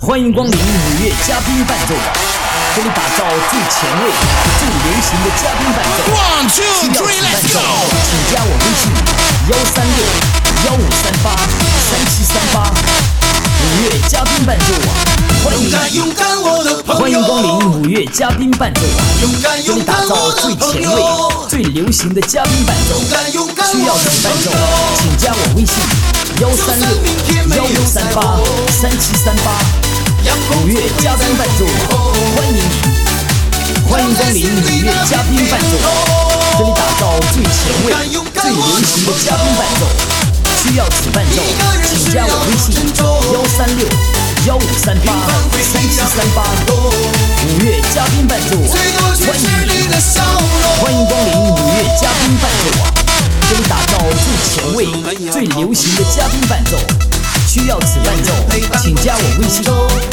欢迎光临五月嘉宾伴奏网，给你打造最前卫、最流行的嘉宾伴奏。 One, two, 需要 three, 此伴 let's 奏， go！ 请加我微信136-1538-3738。5月嘉宾伴奏网，欢迎勇敢我的朋友， 欢迎光临五月嘉宾伴奏网，给你打造最前卫、最流行的嘉宾伴奏。需要此伴奏，请加我微信136-1538-3738。5月嘉宾伴奏网，欢迎你，欢迎光临五月嘉宾伴奏网，给你打造最前卫、最流行的嘉宾伴奏。需要此伴奏，请加我微信136-1538-3738。5月嘉宾伴奏网，欢迎你，欢迎光临五月嘉宾伴奏网，给你打造最前卫、最流行的嘉宾伴奏。需要此伴奏，请加我微信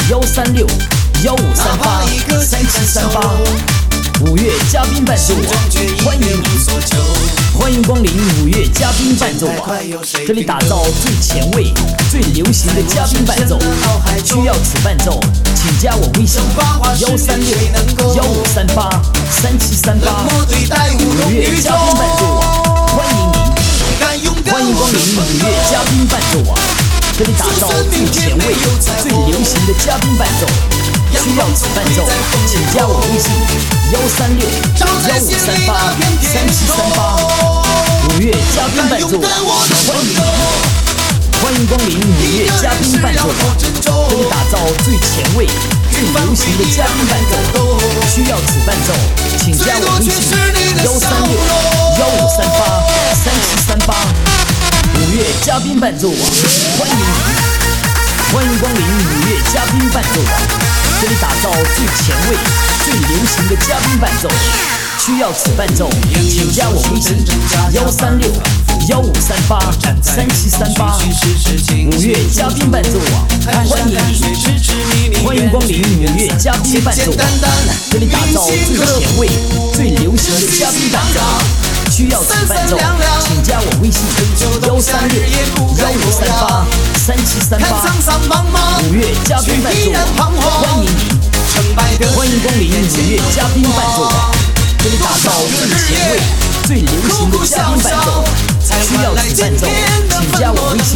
136-1538-3738。5月嘉宾伴奏网，欢迎你，欢迎光临五月嘉宾伴奏网，这里打造最前卫、最流行的嘉宾伴奏。需要此伴奏，请加我微信136-1538-3738。5月嘉宾伴奏网，欢迎你，欢迎光临五月嘉宾伴奏网，这里打造最前卫、最流行的嘉宾伴奏。需要此伴奏，请加我微信136-1538-3738。5月嘉宾伴奏网，欢迎你，欢迎光临五月嘉宾伴奏网，给你打造最前卫、最流行的嘉宾伴奏。需要此伴奏，请加我微信136-1538-3738。5月嘉宾伴奏网，欢迎你，欢迎光临五月嘉宾伴奏网，给你打造最前卫、最流行的嘉宾伴奏。需要此伴奏，请加我微信136-1538-3738。5月嘉宾伴奏网，欢迎你，欢迎光临五月嘉宾伴奏网，给你打造最前卫、最流行的嘉宾伴奏。需要此伴奏，请加我微信136-1538-3738。5月嘉宾伴奏网，欢迎你，欢迎光临五月嘉宾伴奏网，给你打造最前卫、最流行的嘉宾伴奏。需要此伴奏，请加我微信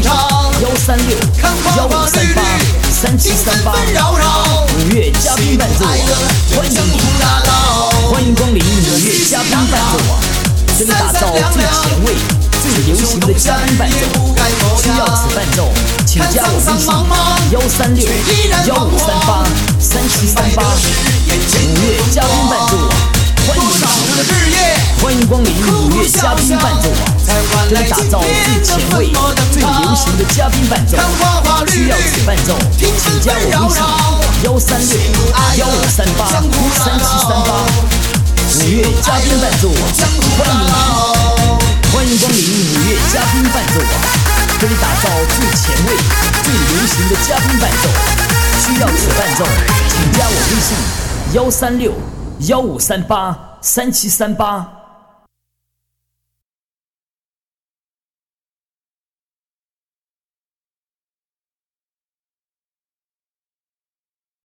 136-1538-3738。5月嘉宾伴奏网，欢迎你，欢迎光临五月嘉宾伴奏网，给你打造最前卫、最流行的嘉宾伴奏。需要此伴奏，请加我微信136-1538-3738。5月嘉宾伴奏网，欢迎你，欢迎光临五月嘉宾伴奏网，给你打造最前卫、最流行的嘉宾伴奏。需要此伴奏，请加我微信136-1538-3738。5月嘉宾伴奏网，欢迎你，欢迎光临五月嘉宾伴奏网，给你打造最前卫、最流行的嘉宾伴奏。需要此伴奏，请加我微信136-1538-3738。